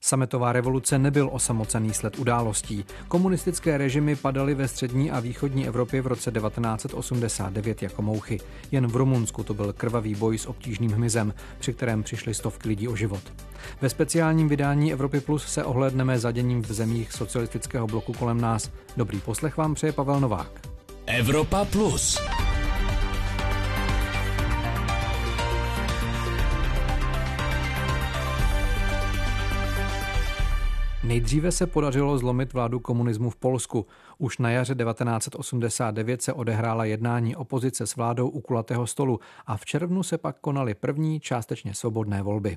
Sametová revoluce nebyl osamocený sled událostí. Komunistické režimy padaly ve střední a východní Evropě v roce 1989 jako mouchy. Jen v Rumunsku to byl krvavý boj s obtížným hmyzem, při kterém přišly stovky lidí o život. Ve speciálním vydání Evropy Plus se ohlédneme za děním v zemích socialistického bloku kolem nás. Dobrý poslech vám přeje Pavel Novák. Evropa Plus. Nejdříve se podařilo zlomit vládu komunismu v Polsku. Už na jaře 1989 se odehrála jednání opozice s vládou u kulatého stolu a v červnu se pak konaly první částečně svobodné volby.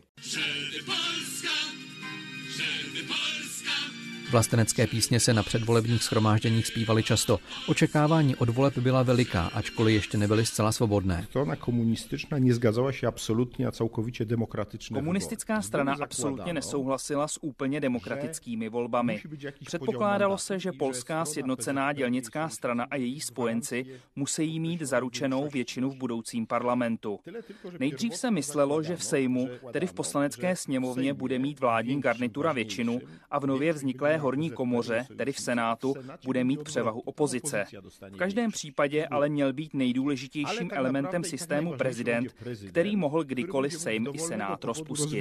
Vlastenecké písně se na předvolebních shromážděních zpívaly často. Očekávání od voleb byla veliká, ačkoliv ještě nebyly zcela svobodné. Strana komunistická nezgadzała się absolutně a celkovitě demokratičné. Komunistická strana absolutně nesouhlasila s úplně demokratickými volbami. Předpokládalo se, že polská sjednocená dělnická strana a její spojenci musí mít zaručenou většinu v budoucím parlamentu. Nejdřív se myslelo, že v Sejmu, tedy v poslanecké sněmovně, bude mít vládní garnitura většinu a v nově vzniklé horní komoře, tedy v Senátu, bude mít převahu opozice. V každém případě ale měl být nejdůležitějším elementem systému prezident, který mohl kdykoliv Sejm i Senát rozpustit.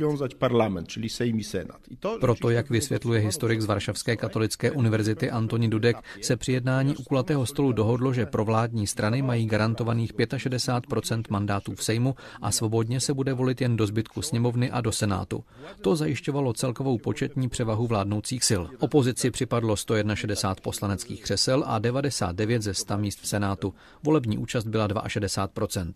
Proto, jak vysvětluje historik z Varšavské katolické univerzity Antonín Dudek, se při jednání u kulatého stolu dohodlo, že provládní strany mají garantovaných 65% mandátů v Sejmu a svobodně se bude volit jen do zbytku sněmovny a do Senátu. To zajišťovalo celkovou početní převahu vládnoucích sil. Opozici připadlo 161 poslaneckých křesel a 99 ze 100 míst v Senátu. Volební účast byla 62%.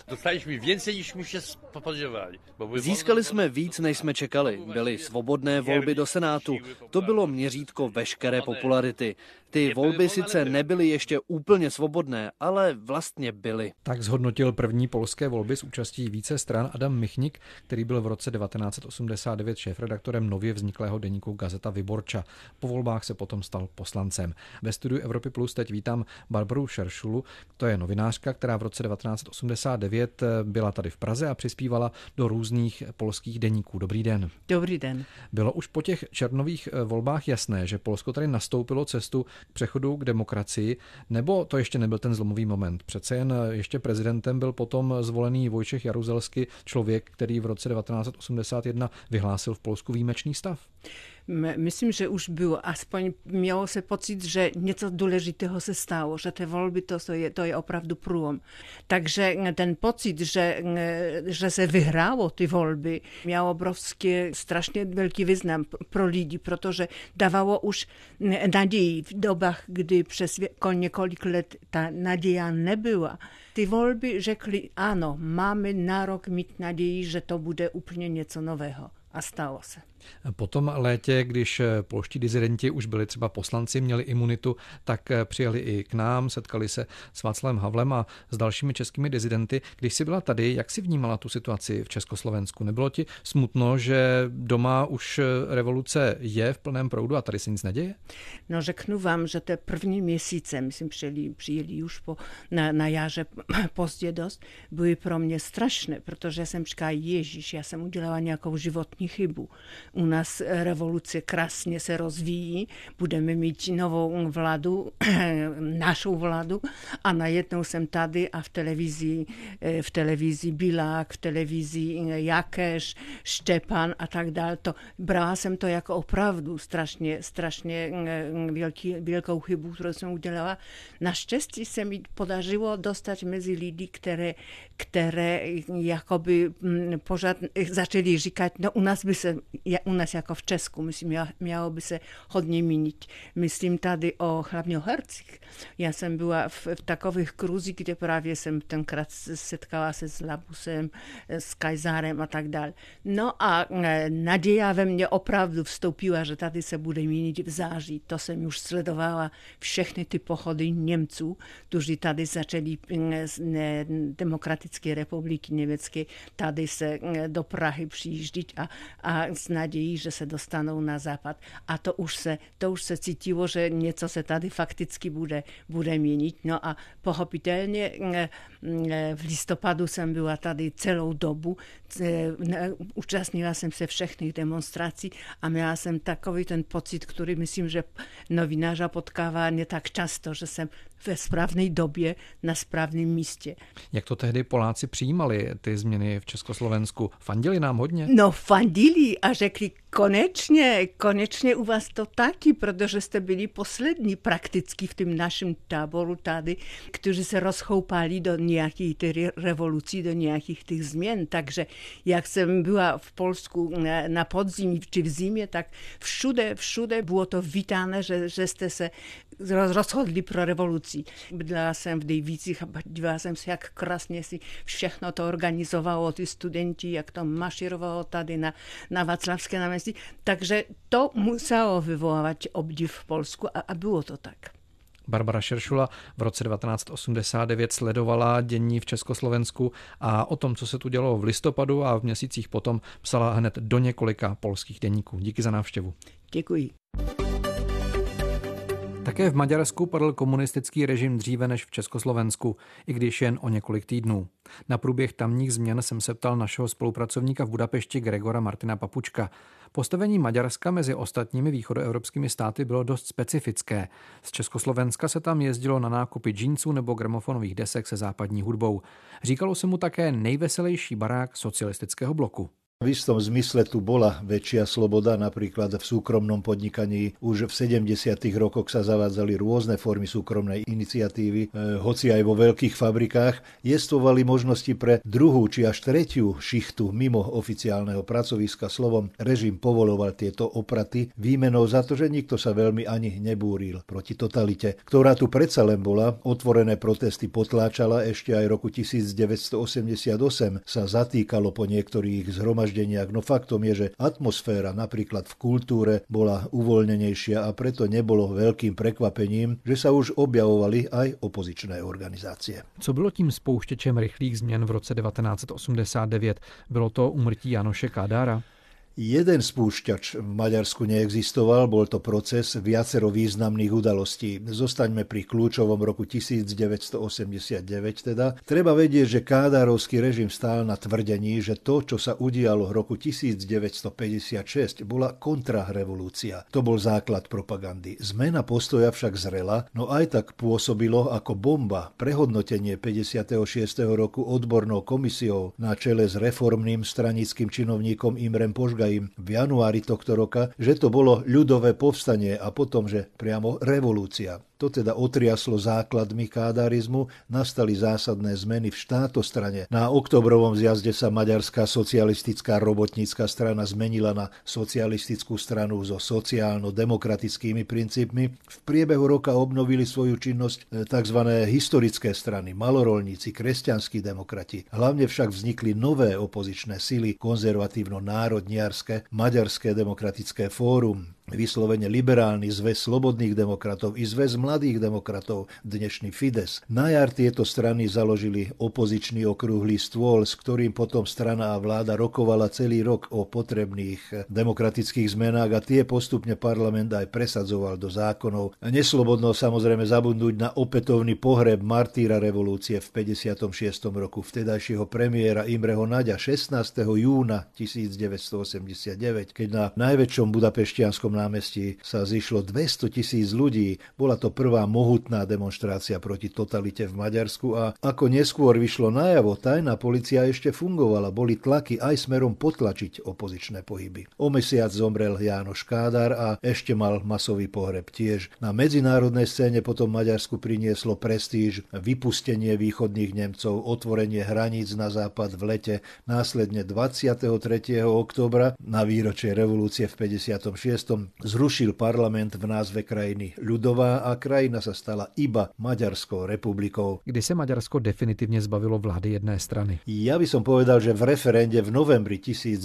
Získali jsme víc, než jsme čekali. Byly svobodné volby do Senátu. To bylo měřítko veškeré popularity. Ty volby sice nebyly ještě úplně svobodné, ale vlastně byly. Tak zhodnotil první polské volby s účastí více stran Adam Michnik, který byl v roce 1989 šéfredaktorem nově vzniklého deníku Gazeta Wyborcza. Po volbách se potom stal poslancem. Ve studiu Evropy Plus teď vítám Barboru Šeršulu, to je novinářka, která v roce 1989 byla tady v Praze a přispívala do různých polských deníků. Dobrý den. Dobrý den. Bylo už po těch červnových volbách jasné, že Polsko tady nastoupilo cestu k přechodu k demokracii, nebo to ještě nebyl ten zlomový moment? Přece jen ještě prezidentem byl potom zvolený Wojciech Jaruzelski, člověk, který v roce 1981 vyhlásil v Polsku výjimečný stav. Myslím, že už było, aspoň miało się pocit, że nieco důležitého se stało, że te volby to je opravdu průlom. Takže ten pocit, że se vyhrálo ty volby, miał obrovský, strašně velký význam pro lidi, protože dávalo už naději v dobách, kdy přes několik let ta naděja nebyla. Ty volby řekli, ano, máme nárok mít naději, že to bude úplně něco nového. A stalo se. Po tom létě, když polští dizidenti už byli třeba poslanci, měli imunitu, tak přijeli i k nám, setkali se s Václavem Havlem a s dalšími českými dizidenty. Když jsi byla tady, jak jsi vnímala tu situaci v Československu? Nebylo ti smutno, že doma už revoluce je v plném proudu a tady se nic neděje? No řeknu vám, že te první měsíce, myslím, přijeli už na jaře pozdě dost, byly pro mě strašné, protože jsem říkala, Ježíš, já jsem udělala nějakou životní chybu. U nás revoluce krásně se rozvíjí, budeme mít novou vládu, našou vládu a najednou jsem tady a v televizi Bilák, v televizi Jakeš, Štěpán a tak dále. Brala jsem to jako opravdu strašně velkou chybu, kterou jsem udělala. Naštěstí se mi podařilo dostat mezi lidi, které jakoby pořád začali říkat, no u nás jako v Česku, myslím, miało by se hodně měnit. Myslím tady hlavně o hercích. Já jsem byla v takových kruzích, kde právě jsem tenkrát setkala se s Labusem, s Kajzárem a tak dále. No a naděja ve mně opravdu vstoupila, že tady se bude měnit v září. To jsem už sledovala všechny ty pochody Němců, kteří tady začali Demokratické republiky Německé tady se do Prahy přijíždět a s nadějí, že se dostanou na západ. A to už se cítilo, že něco se tady fakticky bude měnit. No a pochopitelně v listopadu jsem byla tady celou dobu, účastnila jsem se všechnych demonstrací a měla jsem takový ten pocit, který myslím, že novinářa potkává nie tak často, že jsem ve správnej době na správném místě. Jak to tehdy Poláci přijímali, ty změny v Československu? Fandili nám hodně? No fandili a řekli, konečně u vás to taky, protože jste byli poslední prakticky v tom našem táboru tady, kteří se rozchoupali do nějakých revolucí, do nějakých těch změn. Takže jak jsem byla v Polsku na podzim či v zimě, tak všude bylo to vítané, že jste se rozhodli pro revoluci. Bydlela jsem v Dejvicích a dívala jsem se, jak krásně si všechno to organizovalo, ty studenti, jak to maširovalo tady na Václavské náměstí. Takže to muselo vyvolávat obdiv v Polsku a bylo to tak. Barbara Šeršula v roce 1989 sledovala dění v Československu a o tom, co se tu dělo v listopadu a v měsících potom, psala hned do několika polských deníků. Díky za návštěvu. Děkuji. Také v Maďarsku padl komunistický režim dříve než v Československu, i když jen o několik týdnů. Na průběh tamních změn jsem se ptal našeho spolupracovníka v Budapešti Gregora Martina Papučka. Postavení Maďarska mezi ostatními východoevropskými státy bylo dost specifické. Z Československa se tam jezdilo na nákupy džínsů nebo gramofonových desek se západní hudbou. Říkalo se mu také nejveselejší barák socialistického bloku. V istom zmysle tu bola väčšia sloboda, napríklad v súkromnom podnikaní. Už v 70. rokoch sa zavádzali rôzne formy súkromnej iniciatívy, hoci aj vo veľkých fabrikách jestvovali možnosti pre druhú či až tretiu šichtu mimo oficiálneho pracoviska. Slovom, režim povoloval tieto opraty výmenou za to, že nikto sa veľmi ani nebúril proti totalite, ktorá tu predsa len bola. Otvorené protesty potláčala, ešte aj roku 1988 sa zatýkalo po niektorých zhromaždeniach. No faktom je, že atmosféra napríklad v kultúre bola uvoľnenejšia a preto nebolo veľkým prekvapením, že sa už objavovali aj opozičné organizácie. Co bylo tím spouštěčem rychlých změn v roce 1989? Bylo to úmrtí Janoše Kádára? Jeden spúšťač v Maďarsku neexistoval, bol to proces viacero významných udalostí. Zostaňme pri kľúčovom roku 1989 teda. Treba vedieť, že kádárovský režim stál na tvrdení, že to, čo sa udialo v roku 1956, bola kontrarevolúcia. To bol základ propagandy. Zmena postoja však zrela, no aj tak pôsobilo ako bomba prehodnotenie 56. roku odbornou komisiou na čele s reformným stranickým činovníkom Imrem Požgajom v januári tohto roka, že to bolo ľudové povstanie a potom, že priamo revolúcia. To teda otriaslo základmi kádarizmu, nastali zásadné zmeny v štátostrane. Na oktobrovom zjazde sa Maďarská socialistická robotnícka strana zmenila na socialistickú stranu so sociálno-demokratickými princípmi. V priebehu roka obnovili svoju činnosť tzv. Historické strany, malorolníci, kresťanskí demokrati. Hlavne však vznikli nové opozičné sily, konzervatívno-národniarske, Maďarské demokratické fórum, vyslovene liberálny zväz slobodných demokratov i zväz mladých demokratov, dnešný Fides. Na jar tieto strany založili opozičný okrúhly stôl, s ktorým potom strana a vláda rokovala celý rok o potrebných demokratických zmenách a tie postupne parlament aj presadzoval do zákonov. Neslobodno samozrejme zabudnúť na opätovný pohreb martýra revolúcie v 56. roku vtedajšieho premiéra Imreho Naďa 16. júna 1989, keď na najväčšom budapešťanskom námestí sa zišlo 200 000 ľudí. Bola to prvá mohutná demonštrácia proti totalite v Maďarsku a ako neskôr vyšlo najavo, tajná polícia ešte fungovala, boli tlaky aj smerom potlačiť opozičné pohyby. O mesiac zomrel János Kádár a ešte mal masový pohreb tiež. Na medzinárodnej scéne potom Maďarsku prinieslo prestíž vypustenie východných Nemcov, otvorenie hraníc na západ v lete, následne 23. októbra na výročie revolúcie v 56. zrušil parlament v názve krajiny ľudová a krajina sa stala iba Maďarskou republikou. Kdy se Maďarsko definitivně zbavilo vlády jedné strany? Ja by som povedal, že v referende v novembri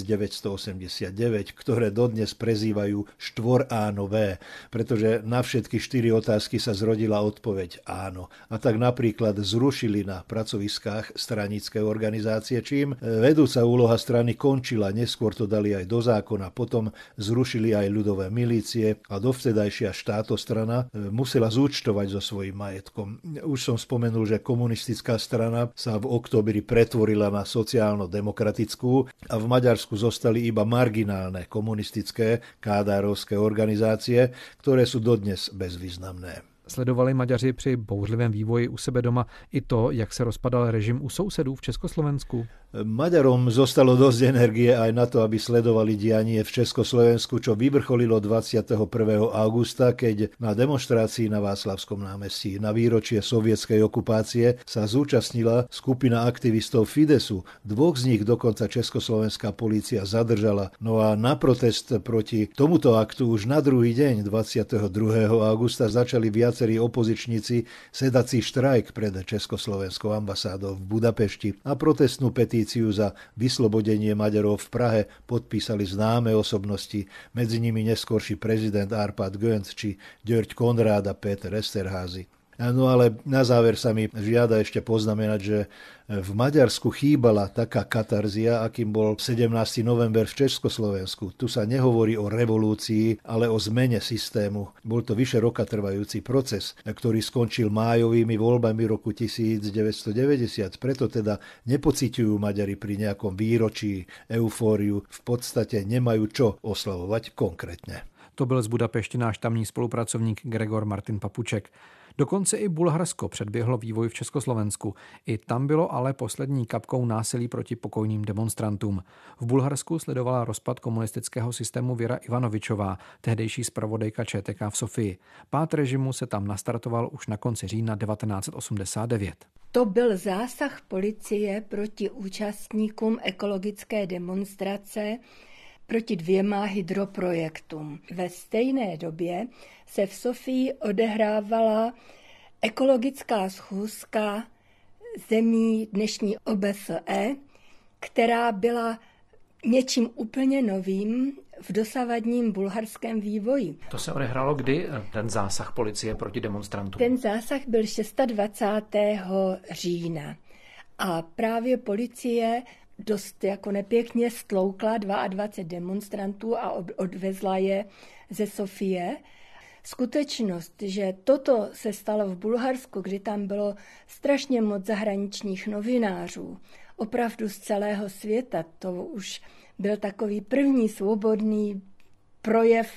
1989, ktoré dodnes prezývajú štvoránové, pretože na všetky 4 otázky sa zrodila odpoveď áno. A tak napríklad zrušili na pracoviskách stranické organizácie, čím vedúca úloha strany končila, neskôr to dali aj do zákona, potom zrušili aj ľudové milície a dovtedajšia štátostrana musela zúčtovať so svojím majetkom. Už som spomenul, že komunistická strana sa v októbri pretvorila na sociálno-demokratickú a v Maďarsku zostali iba marginálne komunistické kádárovské organizácie, ktoré sú dodnes bezvýznamné. Sledovali Maďaři při bouřlivém vývoji u sebe doma i to, jak se rozpadal režim u sousedů v Československu? Maďarom zostalo dosť energie aj na to, aby sledovali dianie v Československu, čo vyvrcholilo 21. augusta, keď na demonštrácii na Václavskom námestí na výročie sovietskej okupácie sa zúčastnila skupina aktivistov Fidesu. 2 z nich dokonca československá polícia zadržala. No a na protest proti tomuto aktu už na druhý deň, 22. augusta, začali viacerí opozičníci sedací štrajk pred československou ambasádou v Budapešti a protestnú petíciu za vyslobodenie Maďarov v Prahe podpísali známe osobnosti, medzi nimi neskorší prezident Árpád Gönc či György Konrád a Péter Eszterházy. No ale na záver sa mi žiada ešte poznamenať, že v Maďarsku chýbala taká katarzia, akým bol 17. november v Československu. Tu sa nehovorí o revolúcii, ale o zmene systému. Bol to vyše roka trvajúci proces, ktorý skončil májovými voľbami roku 1990. Preto teda nepociťujú Maďari pri nejakom výročí eufóriu. V podstate nemajú čo oslavovať konkrétne. To byl z Budapešti náš tamní spolupracovník Gregor Martin Papuček. Dokonce i Bulharsko předběhlo vývoj v Československu. I tam bylo ale poslední kapkou násilí proti pokojným demonstrantům. V Bulharsku sledovala rozpad komunistického systému Věra Ivanovičová, tehdejší zpravodajka ČTK v Sofii. Pád režimu se tam nastartoval už na konci října 1989. To byl zásah policie proti účastníkům ekologické demonstrace proti 2 hydroprojektům. Ve stejné době se v Sofii odehrávala ekologická schůzka zemí dnešní OBSE, která byla něčím úplně novým v dosavadním bulharském vývoji. To se odehrálo kdy, ten zásah policie proti demonstrantům? Ten zásah byl 26. října a právě policie dost jako nepěkně stloukla 22 demonstrantů a odvezla je ze Sofie. Skutečnost, že toto se stalo v Bulharsku, kdy tam bylo strašně moc zahraničních novinářů, opravdu z celého světa, to už byl takový první svobodný projev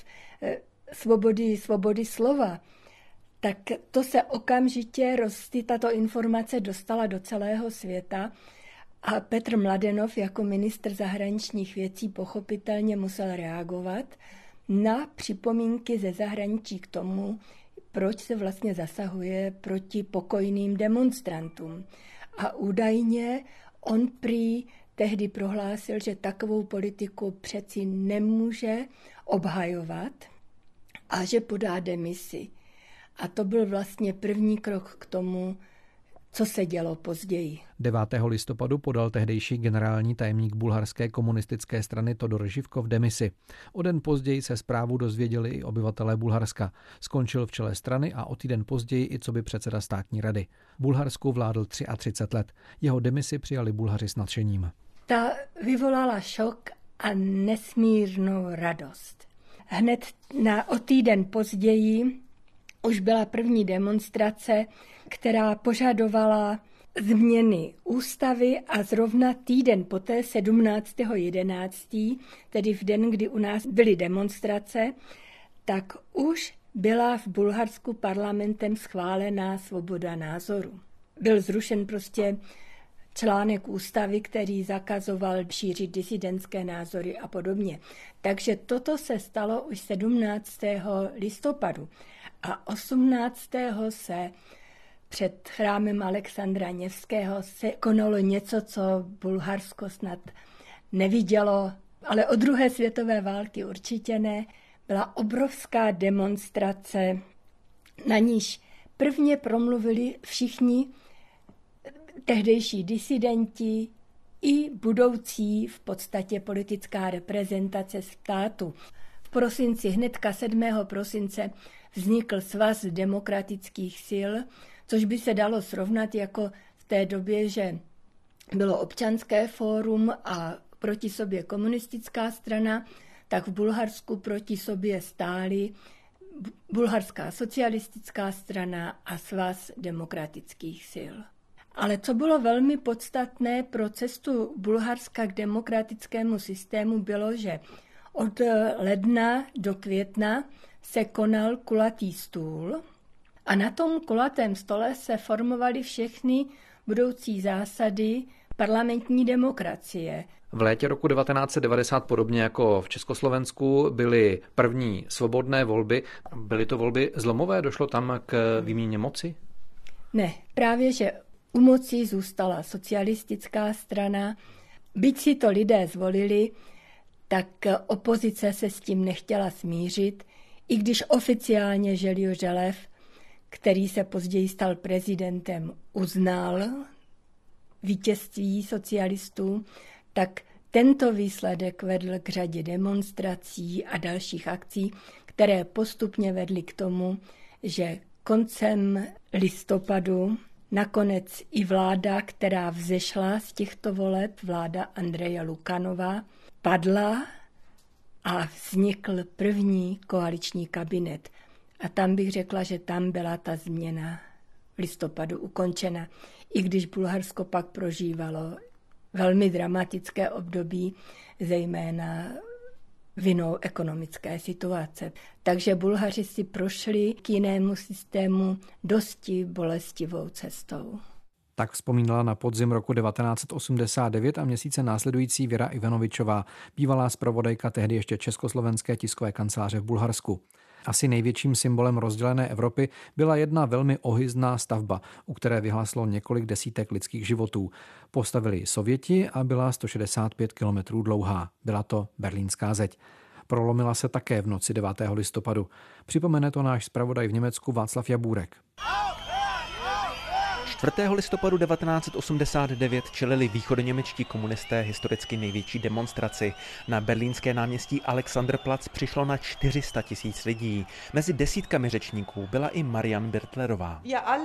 svobody slova, tak to se okamžitě tato informace dostala do celého světa. A Petr Mladenov jako ministr zahraničních věcí pochopitelně musel reagovat na připomínky ze zahraničí k tomu, proč se vlastně zasahuje proti pokojným demonstrantům. A údajně on prý tehdy prohlásil, že takovou politiku přeci nemůže obhajovat a že podá demisi. A to byl vlastně první krok k tomu, co se dělo později. 9. listopadu podal tehdejší generální tajemník bulharské komunistické strany Todor Živkov demisi. O den později se zprávu dozvěděli i obyvatelé Bulharska. Skončil v čele strany a o týden později i coby předseda státní rady. Bulharsku vládl 33 let. Jeho demisi přijali Bulhaři s nadšením. Ta vyvolala šok a nesmírnou radost. Hned o týden později už byla první demonstrace, která požadovala změny ústavy a zrovna týden poté, 17.11., tedy v den, kdy u nás byly demonstrace, tak už byla v Bulharsku parlamentem schválená svoboda názoru. Byl zrušen prostě článek ústavy, který zakazoval šířit disidentské názory a podobně. Takže toto se stalo už 17. listopadu. A 18. se před chrámem Alexandra Nevského se konalo něco, co Bulharsko snad nevidělo, ale od druhé světové války určitě ne. byla obrovská demonstrace, na níž prvně promluvili všichni tehdejší disidenti i budoucí v podstatě politická reprezentace státu. V prosinci, hnedka 7. prosince, vznikl Svaz demokratických sil, což by se dalo srovnat jako v té době, že bylo občanské fórum a proti sobě komunistická strana, tak v Bulharsku proti sobě stály Bulharská socialistická strana a Svaz demokratických sil. Ale co bylo velmi podstatné pro cestu Bulharska k demokratickému systému bylo, že od ledna do května se konal kulatý stůl a na tom kulatém stole se formovaly všechny budoucí zásady parlamentní demokracie. V létě roku 1990, podobně jako v Československu, byly první svobodné volby. Byly to volby zlomové? Došlo tam k výměně moci? Ne, právě že u moci zůstala socialistická strana. Byť si to lidé zvolili, tak opozice se s tím nechtěla smířit, i když oficiálně Željo Želev, který se později stal prezidentem, uznal vítězství socialistů, tak tento výsledek vedl k řadě demonstrací a dalších akcí, které postupně vedly k tomu, že koncem listopadu nakonec i vláda, která vzešla z těchto voleb, vláda Andreje Lukanova, padla a vznikl první koaliční kabinet. A tam bych řekla, že tam byla ta změna v listopadu ukončena. I když Bulharsko pak prožívalo velmi dramatické období, zejména vinou ekonomické situace. Takže Bulhaři si prošli k jinému systému dosti bolestivou cestou. Tak vzpomínala na podzim roku 1989 a měsíce následující Věra Ivanovičová, bývalá zpravodajka tehdy ještě Československé tiskové kanceláře v Bulharsku. Asi největším symbolem rozdělené Evropy byla jedna velmi ohyzná stavba, u které vyhaslo několik desítek lidských životů. Postavili Sověti a byla 165 kilometrů dlouhá. Byla to Berlínská zeď. Prolomila se také v noci 9. listopadu. Připomene to náš zpravodaj v Německu Václav Jabůrek. 4. listopadu 1989 čelili východoněmečtí komunisté historicky největší demonstraci. Na berlínské náměstí Alexanderplatz přišlo na 400 000 lidí. Mezi desítkami řečníků byla i Marian Birtlerová.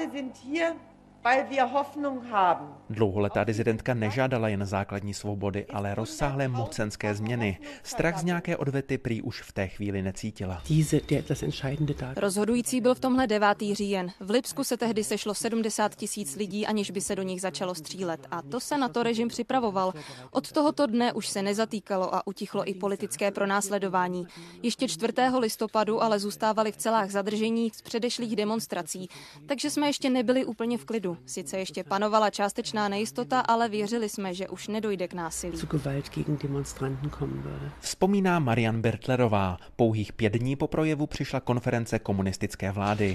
Dlouholetá dizidentka nežádala jen základní svobody, ale rozsáhlé mocenské změny. Strach z nějaké odvety prý už v té chvíli necítila. Rozhodující byl v tomhle 9. říjen. V Lipsku se tehdy sešlo 70 000 lidí, aniž by se do nich začalo střílet. A to se na to režim připravoval. Od tohoto dne už se nezatýkalo a utichlo i politické pronásledování. Ještě 4. listopadu ale zůstávali v celách zadržení z předešlých demonstrací. Takže jsme ještě nebyli úplně v klidu. Sice ještě panovala částečná nejistota, ale věřili jsme, že už nedojde k násilí. Vzpomíná Marian Birtlerová. Pouhých 5 dní po projevu přišla konference komunistické vlády.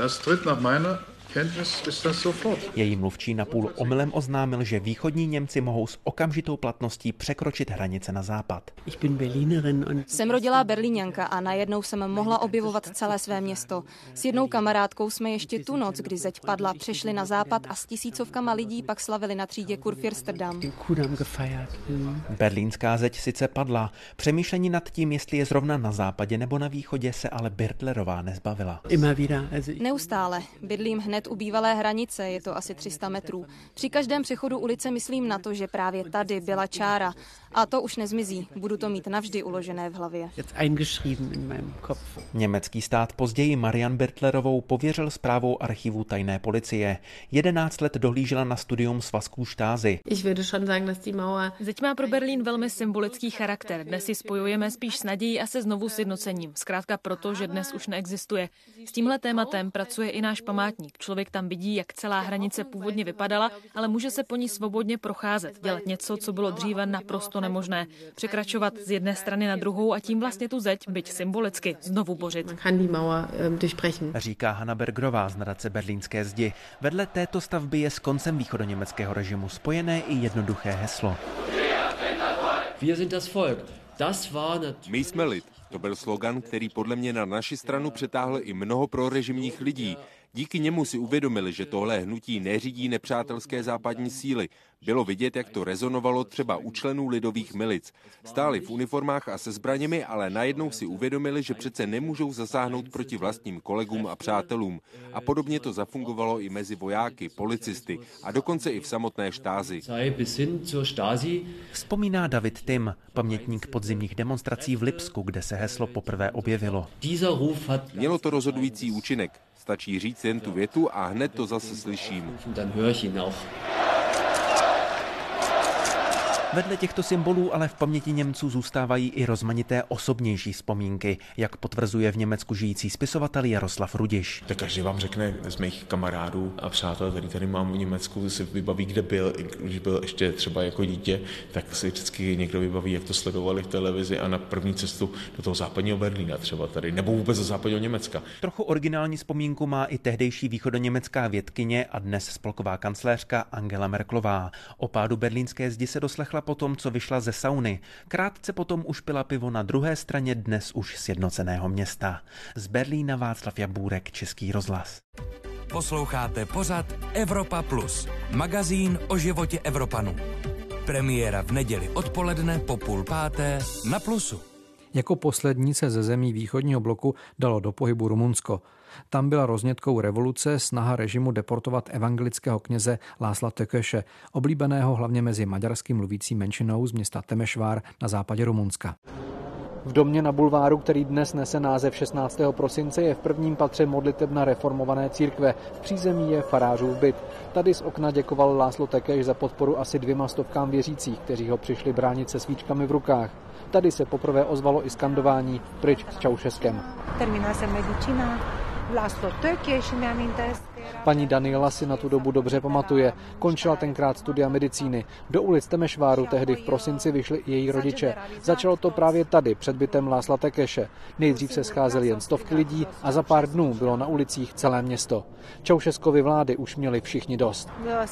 Její mluvčí napůl omylem oznámil, že východní Němci mohou s okamžitou platností překročit hranice na západ. Jsem rodilá Berlíňanka a najednou jsem mohla objevovat celé své město. S jednou kamarádkou jsme ještě tu noc, kdy zeď padla, přešli na západ a s tisícovkama lidí pak slavili na třídě Kurfürstendam. Berlínská zeď sice padla. Přemýšlení nad tím, jestli je zrovna na západě nebo na východě, se ale Birtlerová nezbavila. Neustále. Bydlím hned u bývalé hranice, je to asi 300 metrů. Při každém přechodu ulice myslím na to, že právě tady byla čára. A to už nezmizí. Budu to mít navždy uložené v hlavě. Německý stát později Marian Birtlerovou pověřil správou archivů tajné policie. 11 let dohlížela na studium svazků Stasi. Zeď má pro Berlín velmi symbolický charakter. Dnes si spojujeme spíš s nadějí a se znovu sjednocením. Zkrátka proto, že dnes už neexistuje. S tímhle tématem pracuje i náš památník. Člověk tam vidí, jak celá hranice původně vypadala, ale může se po ní svobodně procházet, dělat něco, co bylo dříve naprosto nemožné. Překračovat z jedné strany na druhou a tím vlastně tu zeď, byť symbolicky, znovu bořit. Říká Hanna Bergerová z nadace Berlínské zdi. Vedle této stavby je s koncem východoněmeckého režimu spojené i jednoduché heslo. My jsme lid. To byl slogan, který podle mě na naši stranu přetáhl i mnoho prorežimních lidí. Díky němu si uvědomili, že tohle hnutí neřídí nepřátelské západní síly. Bylo vidět, jak to rezonovalo třeba u členů lidových milic. Stáli v uniformách a se zbraněmi, ale najednou si uvědomili, že přece nemůžou zasáhnout proti vlastním kolegům a přátelům. A podobně to zafungovalo i mezi vojáky, policisty a dokonce i v samotné Štázi. Vzpomíná David Tim, pamětník podzimních demonstrací v Lipsku, kde se heslo poprvé objevilo. Mělo to rozhodující účinek. Stačí říct jen tu větu a hned to zase slyším. Vedle těchto symbolů ale v paměti Němců zůstávají i rozmanité osobnější vzpomínky, jak potvrzuje v Německu žijící spisovatel Jaroslav Rudiš. Tak každý vám řekne z mých kamarádů a přátel, který tady mám v Německu, si vybaví, kde byl, když byl ještě třeba jako dítě, tak si vždycky někdo vybaví, jak to sledovali v televizi a na první cestu do toho západního Berlína třeba tady, nebo vůbec do západního Německa. Trochu originální vzpomínku má i tehdejší východoněmecká vědkyně a dnes spolková kancléřka Angela Merkelová. O pádu berlínské zdi se doslechla potom, co vyšla ze sauny. Krátce potom už pila pivo na druhé straně dnes už sjednoceného města. Z Berlína Václav Jabůrek, Český rozhlas. Posloucháte pořad Evropa Plus, magazín o životě Evropanů. Premiéra v neděli odpoledne po 4:30 na Plusu. Jako poslední se ze zemí východního bloku dalo do pohybu Rumunsko. Tam byla roznětkou revoluce snaha režimu deportovat evangelického kněze László Tököse, oblíbeného hlavně mezi maďarsky mluvící menšinou z města Temesvár na západě Rumunska. V domě na bulváru, který dnes nese název 16. prosince, je v prvním patře modlitebna reformované církve. V přízemí je farářův byt. Tady z okna děkoval László Tökös za podporu asi 200 věřících, kteří ho přišli bránit se svíčkami v rukách. Tady se poprvé ozvalo i skandování pryč s Ceausescem. Paní Daniela si na tu dobu dobře pamatuje. Končila tenkrát studia medicíny. Do ulic Temesváru tehdy v prosinci vyšli i její rodiče. Začalo to právě tady, před bytem László Tököse. Nejdřív se scházely jen stovky lidí a za pár dnů bylo na ulicích celé město. Ceausescovy vlády už měli všichni dost.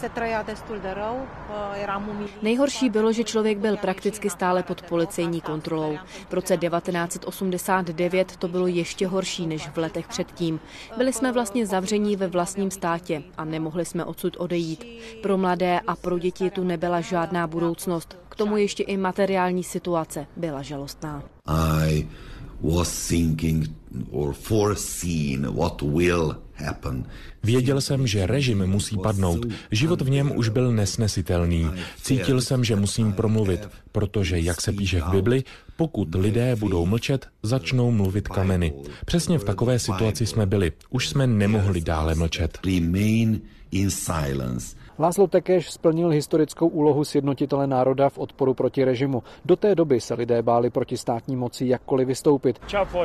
Nejhorší bylo, že člověk byl prakticky stále pod policejní kontrolou. V roce 1989 to bylo ještě horší než v letech předtím. Byli jsme vlastně zavření ve vlastním státě a nemohli jsme odsud odejít. Pro mladé a pro děti tu nebyla žádná budoucnost. K tomu ještě i materiální situace byla žalostná. I was thinking or foreseen what will happen. Věděl jsem, že režim musí padnout. Život v něm už byl nesnesitelný. Cítil jsem, že musím promluvit, protože, jak se píše v Bibli, pokud lidé budou mlčet, začnou mluvit kameny. Přesně v takové situaci jsme byli. Už jsme nemohli dále mlčet. László Tökös splnil historickou úlohu sjednotitele národa v odporu proti režimu. Do té doby se lidé báli proti státní moci jakkoliv vystoupit.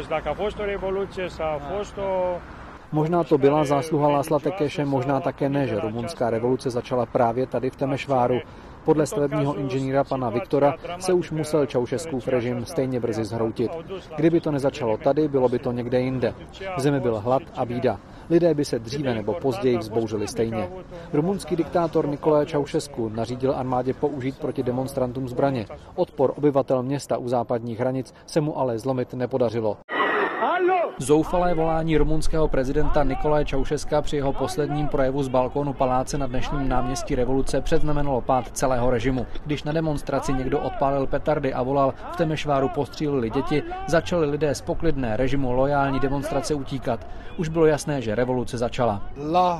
Možná to byla zásluha László Tököse, možná také ne, že rumunská revoluce začala právě tady v Temesváru. Podle stavebního inženýra pana Viktora se už musel Ceausescův režim stejně brzy zhroutit. Kdyby to nezačalo tady, bylo by to někde jinde. V zemi byl hlad a bída. Lidé by se dříve nebo později vzbouřili stejně. Rumunský diktátor Nicolae Ceausescu nařídil armádě použít proti demonstrantům zbraně. Odpor obyvatel města u západních hranic se mu ale zlomit nepodařilo. Zoufalé volání rumunského prezidenta Nicolae Ceausesca při jeho posledním projevu z balkónu paláce na dnešním náměstí Revoluce předznamenalo pád celého režimu. Když na demonstraci někdo odpálil petardy a volal v Temesváru postřílili děti, začali lidé z poklidné režimu lojální demonstrace utíkat. Už bylo jasné, že revoluce začala.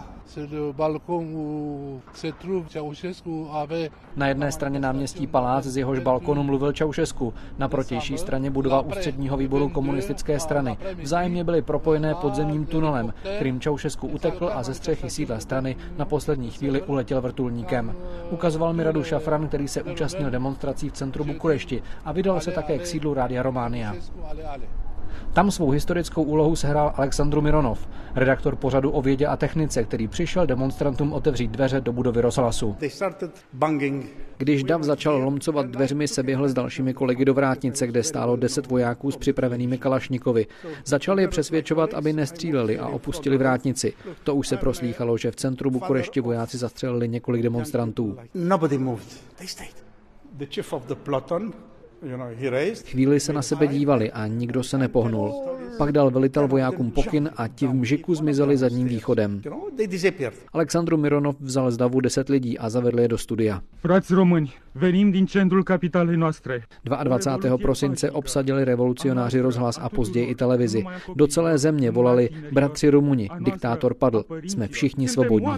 Na jedné straně náměstí Palác, z jehož balkonu mluvil Ceausescu, na protější straně budova ústředního výboru komunistické strany. Vzájemně byly propojené podzemním tunelem, kterým Ceausescu utekl a ze střechy sídla strany na poslední chvíli uletěl vrtulníkem. Ukazoval mi Radu Šafran, který se účastnil demonstrací v centru Bukurešti a vydal se také k sídlu Rádia Románia. Tam svou historickou úlohu sehrál Alexandru Mironov, redaktor pořadu o vědě a technice, který přišel demonstrantům otevřít dveře do budovy rozhlasu. Když dav začal lomcovat dveřmi, se běhl s dalšími kolegy do vrátnice, kde stálo 10 vojáků s připravenými kalašnikovy. Začal je přesvědčovat, aby nestříleli a opustili vrátnici. To už se proslýchalo, že v centru Bukurešti vojáci zastřelili několik demonstrantů. Chvíli se na sebe dívali a nikdo se nepohnul. Pak dal velitel vojákům pokyn a ti v mžiku zmizeli zadním východem. Alexandru Mironov vzal z davu 10 lidí a zavedl je do studia. 22. prosince obsadili revolucionáři rozhlas a později i televizi. Do celé země volali: bratři Rumuni, diktátor padl, jsme všichni svobodní.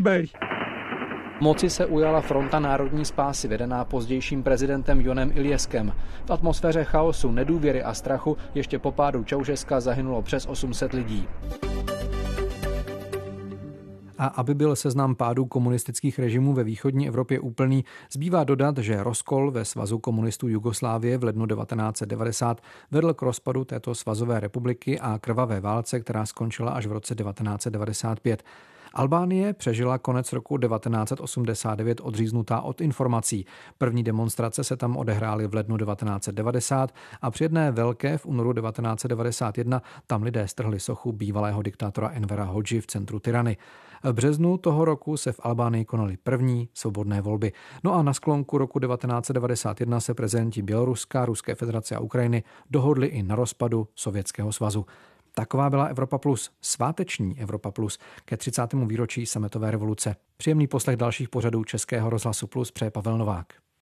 Moci se ujala Fronta národní spásy, vedená pozdějším prezidentem Jonem Iljeskem. V atmosféře chaosu, nedůvěry a strachu ještě po pádu Čaušeska zahynulo přes 800 lidí. A aby byl seznam pádů komunistických režimů ve východní Evropě úplný, zbývá dodat, že rozkol ve Svazu komunistů Jugoslávie v lednu 1990 vedl k rozpadu této svazové republiky a krvavé válce, která skončila až v roce 1995. Albánie přežila konec roku 1989 odříznutá od informací. První demonstrace se tam odehrály v lednu 1990 a při jedné velké v únoru 1991 tam lidé strhli sochu bývalého diktátora Envera Hodži v centru Tirany. V březnu toho roku se v Albánii konaly první svobodné volby. No a na sklonku roku 1991 se prezidenti Běloruska, Ruské federace a Ukrajiny dohodli i na rozpadu Sovětského svazu. Taková byla Evropa Plus, sváteční Evropa Plus ke 30. výročí sametové revoluce. Příjemný poslech dalších pořadů Českého rozhlasu Plus přeje Pavel Novák.